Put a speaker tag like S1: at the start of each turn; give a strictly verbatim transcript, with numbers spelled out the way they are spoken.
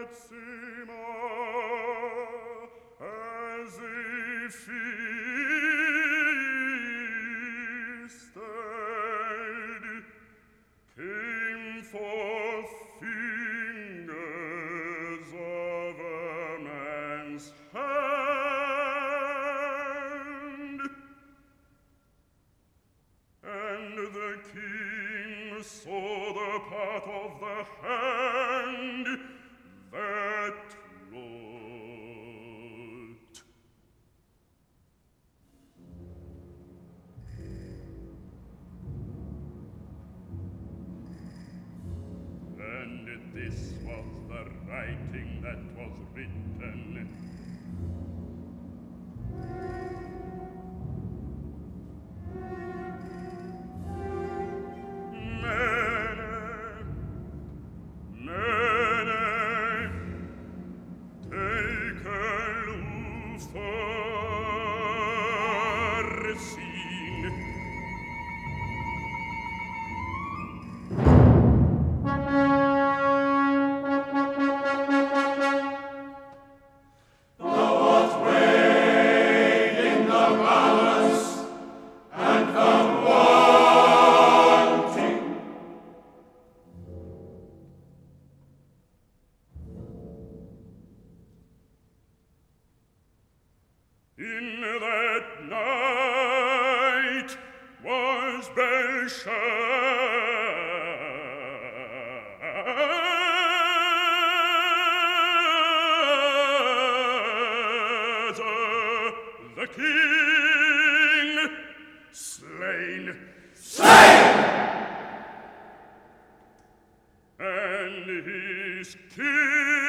S1: as if feasted, came forth fingers of a man's hand, and the king saw the part of the hand that wrought. And this was the writing that was written. In that night was Belshazzar, the king, slain, slain, and his king